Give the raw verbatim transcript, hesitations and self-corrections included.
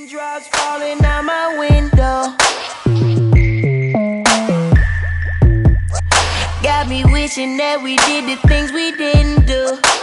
Raindrops falling out my window got me wishing that we did the things we didn't do.